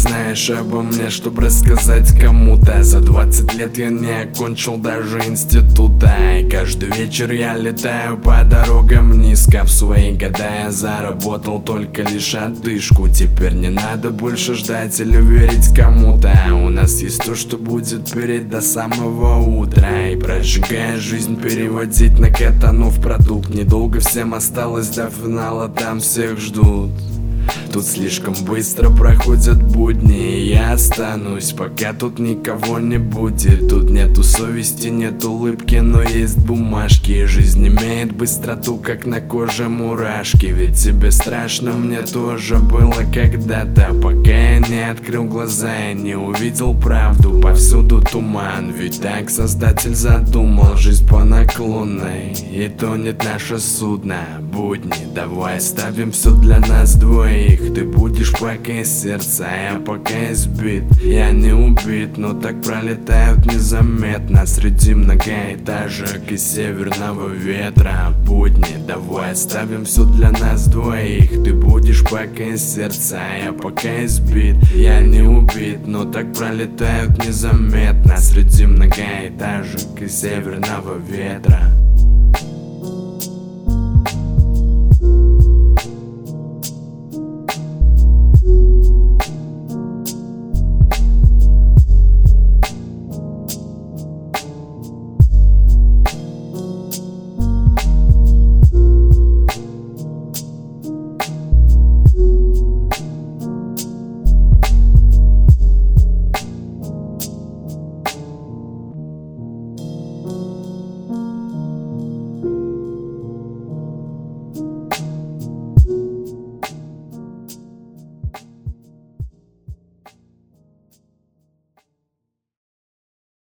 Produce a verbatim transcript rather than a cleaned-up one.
знаешь обо мне, чтобы рассказать кому-то. За двадцать лет я не окончил даже института, и каждый вечер я летаю по дорогам низко. В свои года я заработал только лишь отдышку. Теперь не надо больше ждать или верить кому-то. У нас есть то, что будет перед до самого утра, и прожигая жизнь переводить на катанув продукт. Недолго всем осталось до финала, там всех ждут. Тут слишком быстро проходят будни, и я останусь, пока тут никого не будет. Тут нету совести, нет улыбки, но есть бумажки. И жизнь имеет быстроту, как на коже мурашки. Ведь тебе страшно, мне тоже было когда-то, пока я не открыл глаза и не увидел правду. Повсюду туман, ведь так Создатель задумал жизнь по наклонной. И тонет наше судно, будни. Давай оставим все для нас двоих. Ты будешь пока из сердца, я пока избит. Я не убит, но так пролетают незаметно среди многоэтажек и северного ветра. Будни, давай оставим все для нас двоих. Ты будешь пока из сердца, я пока избит. Я не убит, но так пролетают незаметно среди многоэтажек и северного ветра.